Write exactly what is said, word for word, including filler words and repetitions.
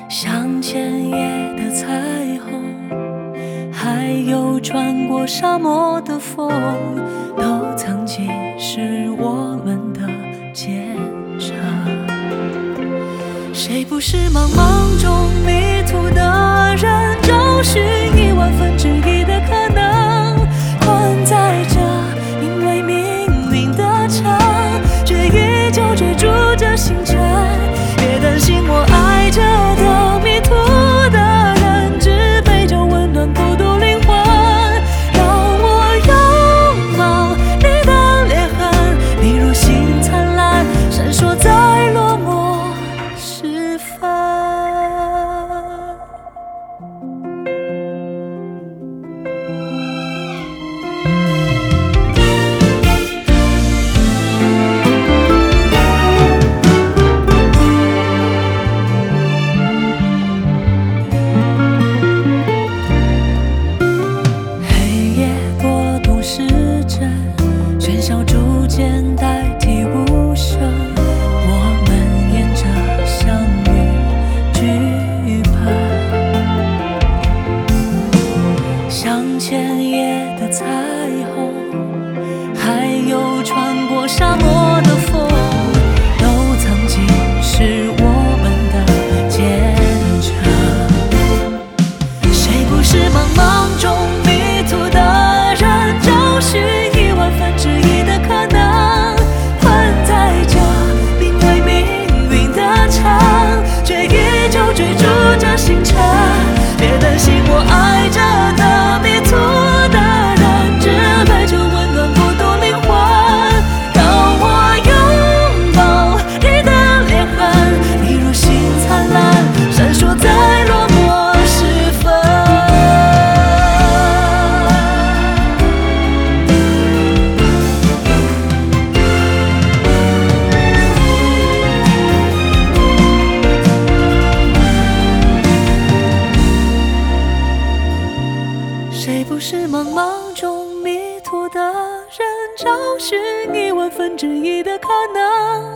像千叶的彩虹，还有穿过沙漠的风，都曾经是我们的坚强。谁不是茫茫中迷途的人，找寻一万分之一的可能，困在这因为命运的墙，却依旧追逐着星辰。别担心我爱着的迷途的人，只陪着温暖孤独灵魂。让我拥抱你的裂痕，你如星灿烂，闪烁在落寞时分。喧嚣逐渐代替无声，我们沿着相遇剧本，像千叶的彩虹，还有穿过沙漠的风，都曾经是我们的坚强。谁不是茫茫中迷途的人，找寻一万分之一的可能，困在这濒危命运的墙，却依旧追逐着星辰。别担心我爱着的迷途的人，只陪着温暖孤独灵魂。让我拥抱你的裂痕，你如星灿烂，闪烁在落寞时分。谁不是茫茫中迷途的人，找寻一万分之一的可能，